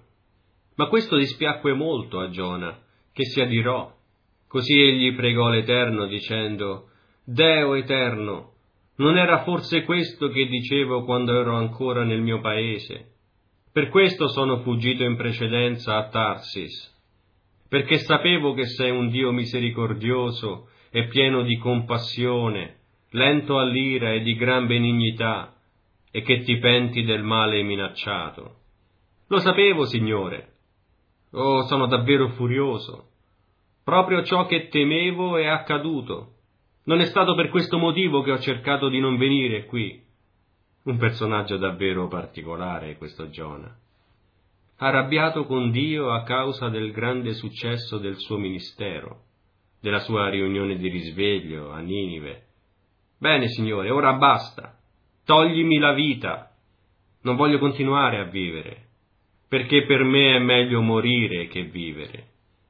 Ma questo dispiacque molto a Giona, che si adirò. Così egli pregò l'Eterno dicendo: Deo eterno, non era forse questo che dicevo quando ero ancora nel mio paese? Per questo sono fuggito in precedenza a Tarsis, perché sapevo che sei un Dio misericordioso e pieno di compassione, lento all'ira e di gran benignità, e che ti penti del male minacciato. Lo sapevo, Signore. Oh, sono davvero furioso. Proprio ciò che temevo è accaduto. Non è stato per questo motivo che ho cercato di non venire qui. Un personaggio davvero particolare, questo Giona. Arrabbiato con Dio a causa del grande successo del suo ministero, della sua riunione di risveglio a Ninive. Bene, Signore, ora basta. Toglimi la vita. Non voglio continuare a vivere, perché per me è meglio morire che vivere.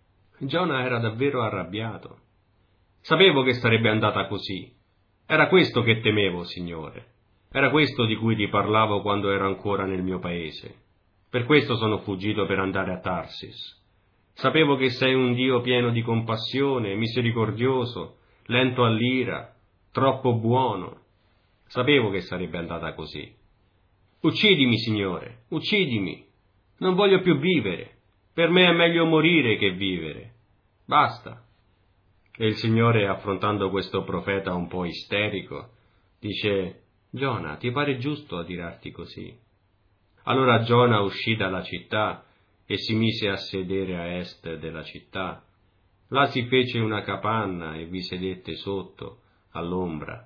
Giona era davvero arrabbiato. Sapevo che sarebbe andata così. Era questo che temevo, Signore. Era questo di cui ti parlavo quando ero ancora nel mio paese. Per questo sono fuggito per andare a Tarsis. Sapevo che sei un Dio pieno di compassione, misericordioso, lento all'ira, troppo buono. Sapevo che sarebbe andata così. Uccidimi, Signore, uccidimi. Non voglio più vivere. Per me è meglio morire che vivere. Basta. E il Signore, affrontando questo profeta un po' isterico, dice: Giona, ti pare giusto adirarti così? Allora Giona uscì dalla città e si mise a sedere a est della città. Là si fece una capanna e vi sedette sotto, all'ombra,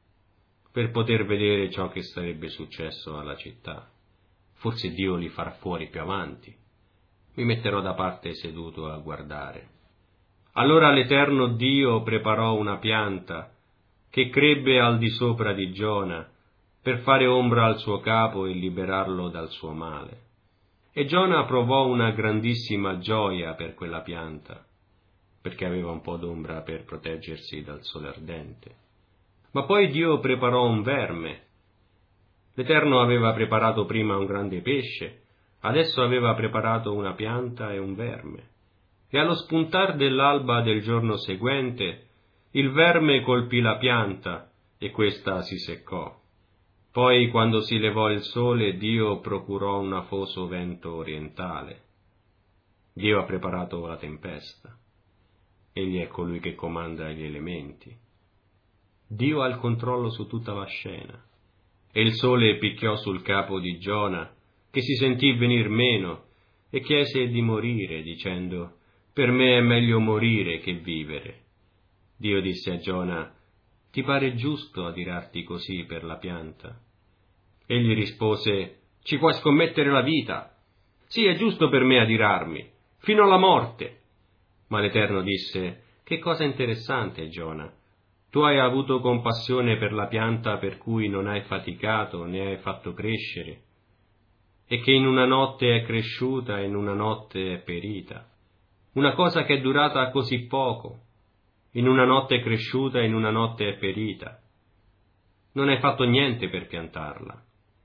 per poter vedere ciò che sarebbe successo alla città. Forse Dio li farà fuori più avanti. Mi metterò da parte seduto a guardare. Allora l'Eterno Dio preparò una pianta che crebbe al di sopra di Giona per fare ombra al suo capo e liberarlo dal suo male. E Giona provò una grandissima gioia per quella pianta, perché aveva un po' d'ombra per proteggersi dal sole ardente. Ma poi Dio preparò un verme. L'Eterno aveva preparato prima un grande pesce, adesso aveva preparato una pianta e un verme. E allo spuntar dell'alba del giorno seguente, il verme colpì la pianta e questa si seccò. Poi, quando si levò il sole, Dio procurò un afoso vento orientale. Dio ha preparato la tempesta. Egli è colui che comanda gli elementi. Dio ha il controllo su tutta la scena. E il sole picchiò sul capo di Giona, che si sentì venir meno, e chiese di morire, dicendo: «Per me è meglio morire che vivere». Dio disse a Giona: «Ti pare giusto adirarti così per la pianta?» Egli rispose: «Ci puoi scommettere la vita. Sì, è giusto per me adirarmi, fino alla morte». Ma l'Eterno disse: «Che cosa interessante, Giona. Tu hai avuto compassione per la pianta per cui non hai faticato né hai fatto crescere, e che in una notte è cresciuta e in una notte è perita. Una cosa che è durata così poco, in una notte è cresciuta e in una notte è perita. Non hai fatto niente per piantarla.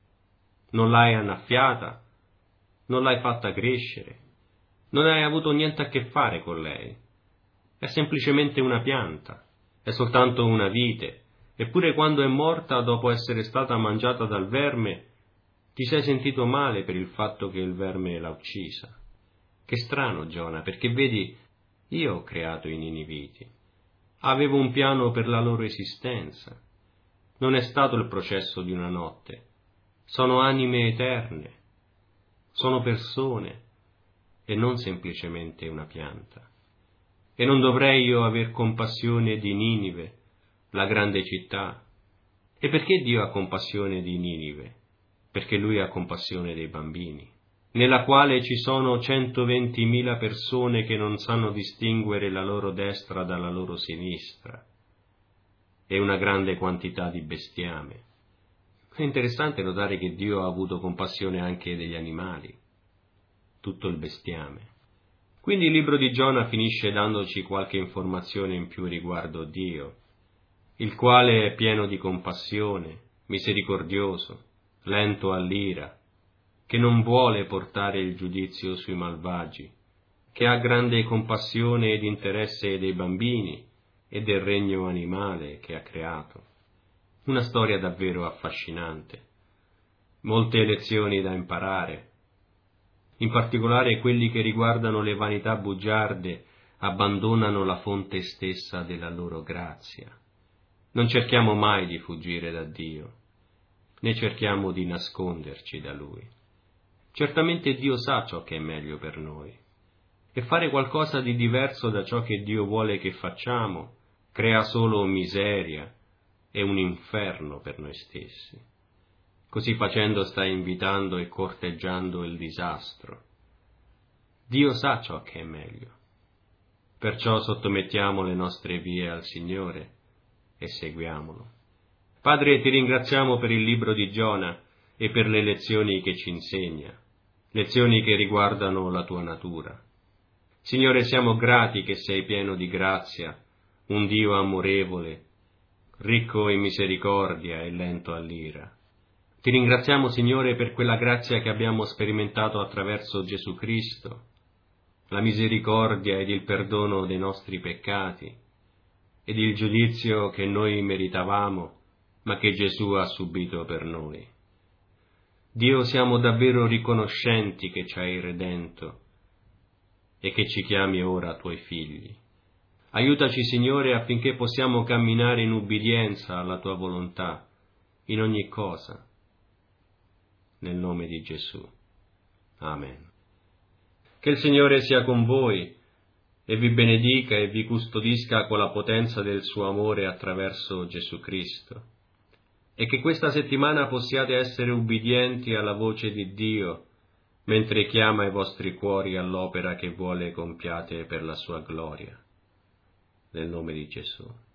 Non l'hai annaffiata, non l'hai fatta crescere, non hai avuto niente a che fare con lei. È semplicemente una pianta, è soltanto una vite, eppure quando è morta dopo essere stata mangiata dal verme, ti sei sentito male per il fatto che il verme l'ha uccisa. Che strano, Giona, perché vedi, io ho creato i niniviti. Avevo un piano per la loro esistenza. Non è stato il processo di una notte. Sono anime eterne, sono persone e non semplicemente una pianta. E non dovrei io aver compassione di Ninive, la grande città? E perché Dio ha compassione di Ninive? Perché Lui ha compassione dei bambini, nella quale ci sono 120.000 persone che non sanno distinguere la loro destra dalla loro sinistra, e una grande quantità di bestiame. È interessante notare che Dio ha avuto compassione anche degli animali, tutto il bestiame. Quindi il libro di Giona finisce dandoci qualche informazione in più riguardo Dio, il quale è pieno di compassione, misericordioso, lento all'ira, che non vuole portare il giudizio sui malvagi, che ha grande compassione ed interesse dei bambini e del regno animale che ha creato. Una storia davvero affascinante, molte lezioni da imparare, in particolare quelli che riguardano le vanità bugiarde abbandonano la fonte stessa della loro grazia. Non cerchiamo mai di fuggire da Dio, né cerchiamo di nasconderci da Lui. Certamente Dio sa ciò che è meglio per noi, e fare qualcosa di diverso da ciò che Dio vuole che facciamo crea solo miseria e un inferno per noi stessi. Così facendo sta invitando e corteggiando il disastro. Dio sa ciò che è meglio. Perciò sottomettiamo le nostre vie al Signore e seguiamolo. Padre, ti ringraziamo per il libro di Giona e per le lezioni che ci insegna, lezioni che riguardano la tua natura. Signore, siamo grati che sei pieno di grazia, un Dio amorevole, ricco in misericordia e lento all'ira. Ti ringraziamo, Signore, per quella grazia che abbiamo sperimentato attraverso Gesù Cristo, la misericordia ed il perdono dei nostri peccati, ed il giudizio che noi meritavamo, ma che Gesù ha subito per noi. Dio, siamo davvero riconoscenti che ci hai redento e che ci chiami ora tuoi figli. Aiutaci, Signore, affinché possiamo camminare in ubbidienza alla tua volontà, in ogni cosa. Nel nome di Gesù. Amen. Che il Signore sia con voi e vi benedica e vi custodisca con la potenza del suo amore attraverso Gesù Cristo. E che questa settimana possiate essere ubbidienti alla voce di Dio, mentre chiama i vostri cuori all'opera che vuole compiate per la sua gloria. Nel nome di Gesù.